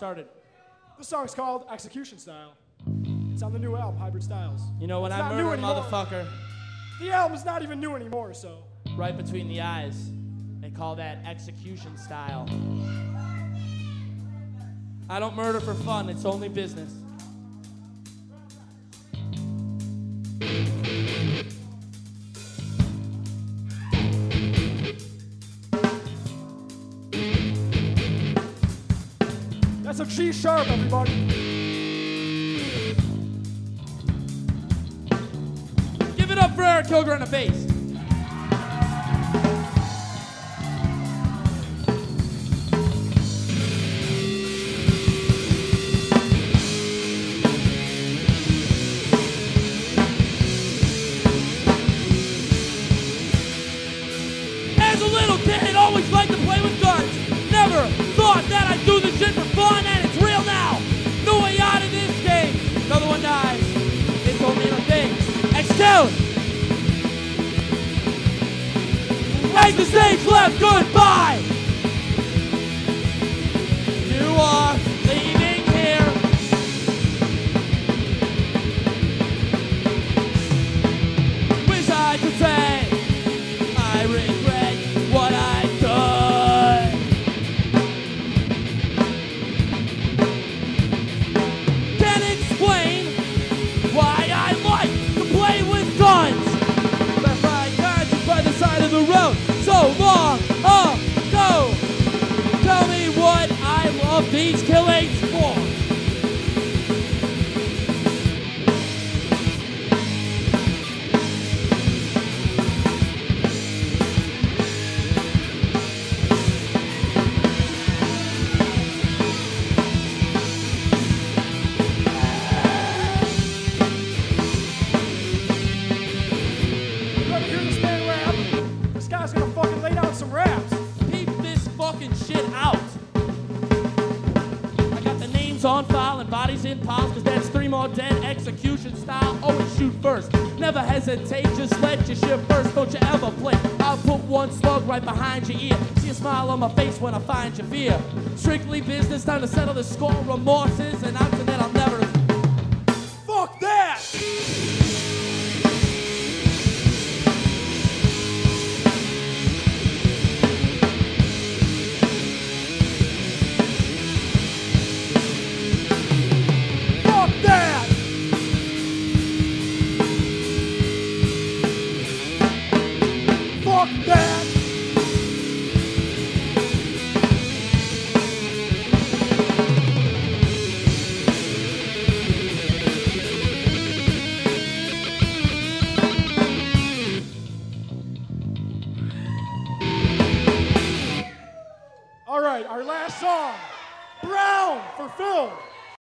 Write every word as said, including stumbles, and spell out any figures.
started. This song's called Execution Style. It's on the new album, Hybrid Styles. You know, when It's I not new murder a anymore. motherfucker The album's not even new anymore, so. right between the eyes, they call that execution style. I don't murder for fun, it's only business. That's a G sharp, everybody. Give it up for Eric Kilger on the bass. As a little kid, always liked to play with guns. Never thought that I'd do this shit for fun, and it's real now. No way out of this game. Another one dies. They told me a thing. Execute! As the stage left, goodbye! You are leaving here. Wish I could say I regret what I've done. Can't explain why I like to play with guns. Left my conscience by the side of the road so long ago. Tell me what I love these killings for. You ever hear this man rap? This guy's gonna fucking lay down some raps. Keep this fucking shit out. I got the names on file and bodies in piles, cause that's three more dead. Execution style, always shoot first. Never hesitate, just let your shit burst. Don't you ever blink. I'll put one slug right behind your ear. See a smile on my face when I find your fear. Strictly business, time to settle the score. Remorses, and after that I'll never. Fuck that! Fuck that! Fuck that! All right, our last song, Brown for Phil.